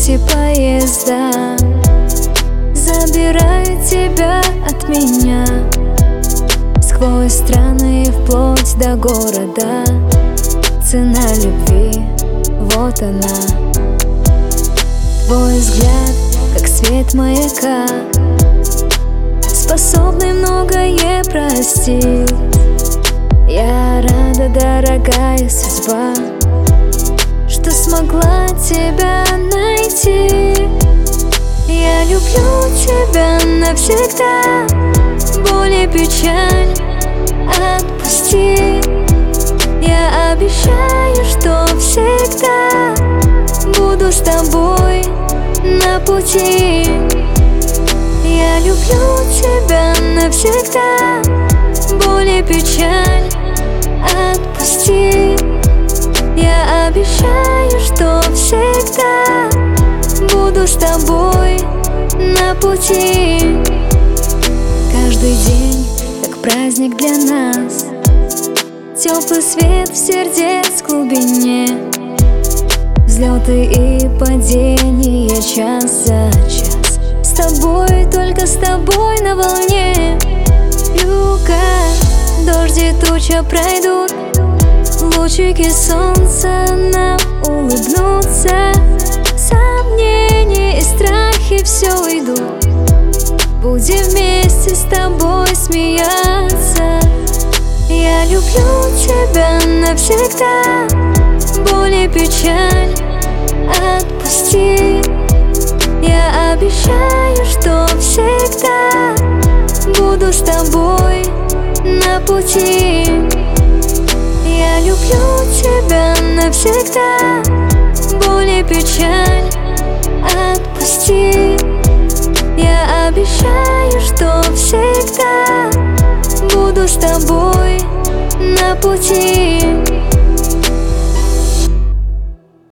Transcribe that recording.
такси-поезда забирают тебя от меня сквозь страны, вплоть до города. Цена любви, вот она. Твой взгляд, как свет маяка, способный многое простить. Я рада, дорогая судьба, что смогла тебя найти. Я люблю тебя навсегда, боль и печаль отпусти. Я обещаю, что всегда буду с тобой на пути. Я люблю тебя навсегда, боль и печаль отпусти. Я обещаю, что всегда буду с тобой на пути. Каждый день как праздник для нас, теплый свет в сердец глубине, взлеты и падения час за час. С тобой, только с тобой на волне. Люка, дождь и туча пройдут, лучики солнца нам улыбнутся. Сомнения и страхи все уйдут, будем вместе с тобой смеяться. Я люблю тебя навсегда, боль и печаль отпусти. Я обещаю, что всегда буду с тобой на пути. Я люблю тебя навсегда, боль и печаль отпусти. Я обещаю, что всегда буду с тобой на пути.